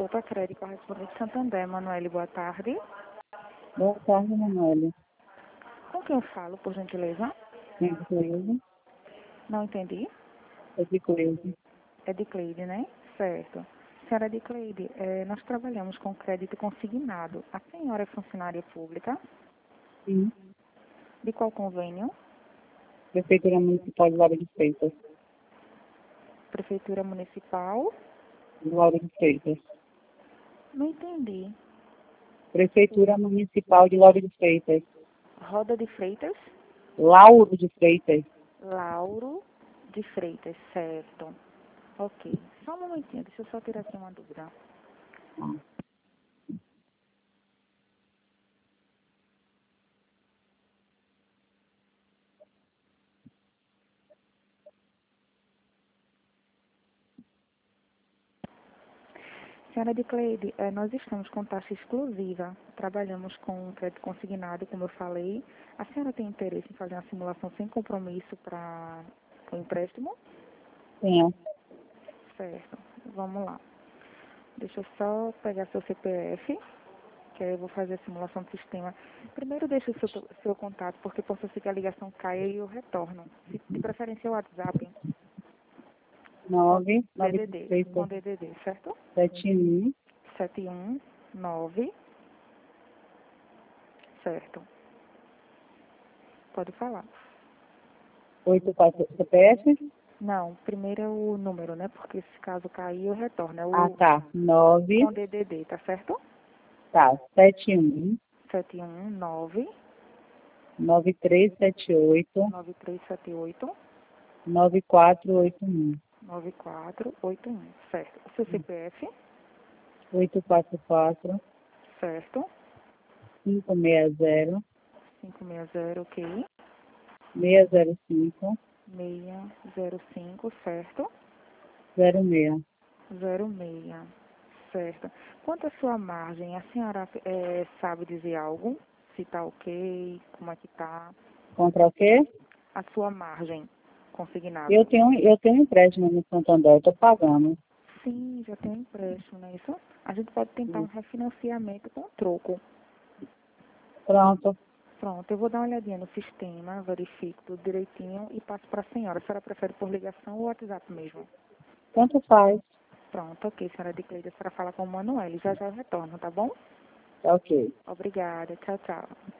Opa, Crédito Correspondente Santander, Manoel, boa tarde. Boa tarde, Manuela. Com quem eu falo, por gentileza? É de Cleide. Não entendi. É de Cleide. É de Cleide, né? Certo. Senhora de Cleide, nós trabalhamos com crédito consignado. A senhora é funcionária pública? Sim. De qual convênio? Prefeitura Municipal de Lauro de Freitas. Prefeitura Municipal? De Lauro de Freitas. Não entendi. Prefeitura Municipal de Lauro de Freitas. Roda de Freitas? Lauro de Freitas. Lauro de Freitas, certo. Ok. Só um momentinho, deixa eu só tirar aqui uma dúvida. Ah. Senhora de Cleide, nós estamos com taxa exclusiva. Trabalhamos com crédito consignado, como eu falei. A senhora tem interesse em fazer uma simulação sem compromisso para o empréstimo? Tenho. Certo. Vamos lá. Deixa eu só pegar seu CPF, que aí eu vou fazer a simulação do sistema. Primeiro deixa o seu contato, porque possa ser que a ligação caia e eu retorno. De preferência o WhatsApp, 9, 9 de DDD, com Freitas, DDD, certo? 71, 719, certo. Pode falar. 84 CPF. Não, primeiro é o número, né? Porque se caso cair, eu retorno. É Ah, o tá. 9, com DDD, tá certo? tá. 71, 719 9378, 9378 9481. 9481, certo. O seu CPF, 844, certo? 560, 560, ok. 605, 605, certo? 06. 06, certo. Quanto à sua margem, a senhora sabe dizer algo? Se tá ok, como é que tá? Contra o quê? A sua margem consignada. Eu tenho empréstimo no Santander, eu tô pagando. Sim, já tem um empréstimo, não é isso? A gente pode tentar um refinanciamento com troco. Pronto, Pronto, eu vou dar uma olhadinha no sistema, verifico tudo direitinho e passo para a senhora. A senhora prefere por ligação ou WhatsApp mesmo? tanto faz. Pronto, ok, senhora de Cleide, a senhora fala com o Manoel. Já já eu retorno, tá bom? Tá ok. Obrigada, tchau, tchau.